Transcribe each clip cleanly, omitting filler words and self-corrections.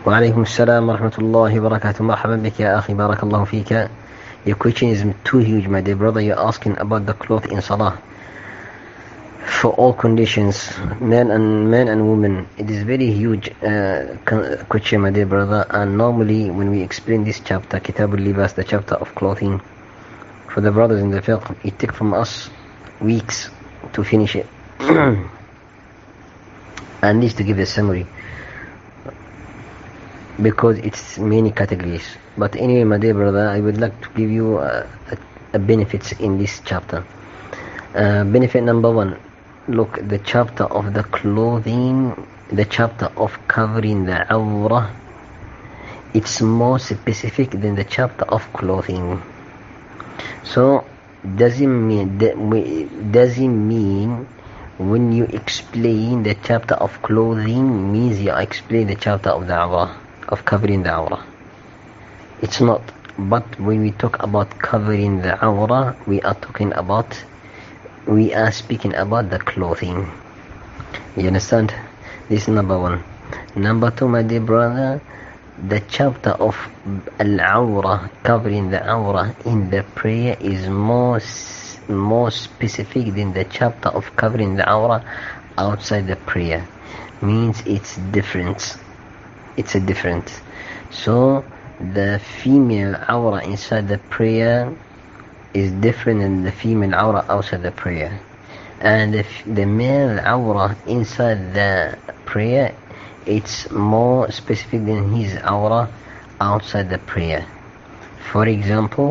وعليكم السلام ورحمة الله وبركاته. مرحبا بك يا أخي, بارك الله فيك. Your question is too huge, my dear brother. You're asking about the cloth in Salah for all conditions, men and women. It is very huge question, my dear brother. And normally when we explain this chapter, Kitab al-Libas, the chapter of clothing, for the brothers in the fiqh, it takes from us weeks to finish it. And this to give a summary, because it's many categories. But anyway, my dear brother, I would like to give you a benefits in this chapter. Benefit number one, look, the chapter of the clothing, the chapter of covering the awrah, it's more specific than the chapter of clothing. So doesn't mean when you explain the chapter of clothing means you explain the chapter of the awrah, of covering the awrah. It's not. But when we talk about covering the awrah, we are speaking about the clothing. You understand? This is number one. Number two, my dear brother, the chapter of al-awrah, covering the awrah in the prayer, is more specific than the chapter of covering the awrah outside the prayer. Means it's different. It's a difference. So the female awrah inside the prayer is different than the female awrah outside the prayer, and the male awrah inside the prayer, it's more specific than his awrah outside the prayer. For example,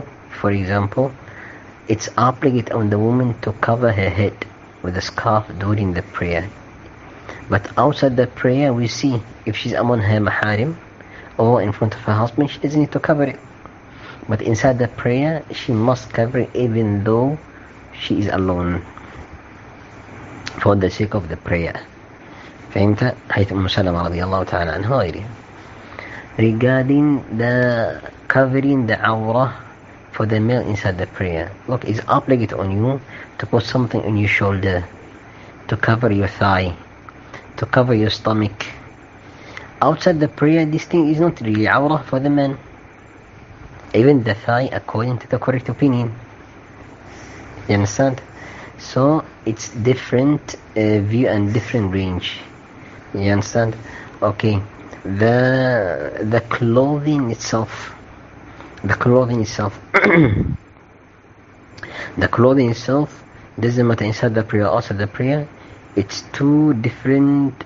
it's obligate on the woman to cover her head with a scarf during the prayer. But outside the prayer, we see if she's among her maharim or in front of her husband, she doesn't need to cover it. But inside the prayer, she must cover it even though she is alone, for the sake of the prayer. فهمت؟ حيث أم سلمة رضي الله تعالى عنها وغيرها. Regarding the covering the awrah for the male inside the prayer, look, it's obligate on you to put something on your shoulder, to cover your thigh, to cover your stomach. Outside the prayer, this thing is not really awrah for the man. Even the thigh, according to the correct opinion. You understand? So it's different view and different range. You understand? Okay. The clothing itself. The clothing itself doesn't matter inside the prayer or outside the prayer. It's two different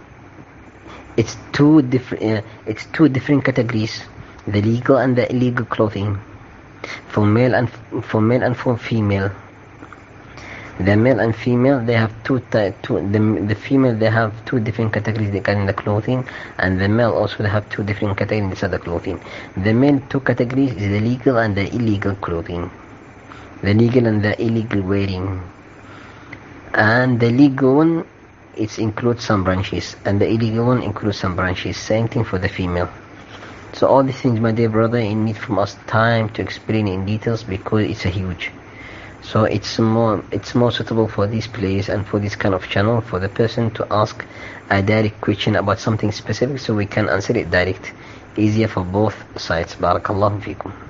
categories: the legal and the illegal clothing, for male and for female. The male and female, they have the female, they have two different categories regarding the clothing, and the male also, they have two different categories inside the clothing. The male two categories is the legal and the illegal clothing, the legal and the illegal wearing. And the legal one, it includes some branches, and the illegal one includes some branches. Same thing for the female. So all these things, my dear brother, it needs from us time to explain in details, because it's a huge. So it's more suitable for this place and for this kind of channel, for the person to ask a direct question about something specific, so we can answer it direct. Easier for both sides. Barakallahu feekum.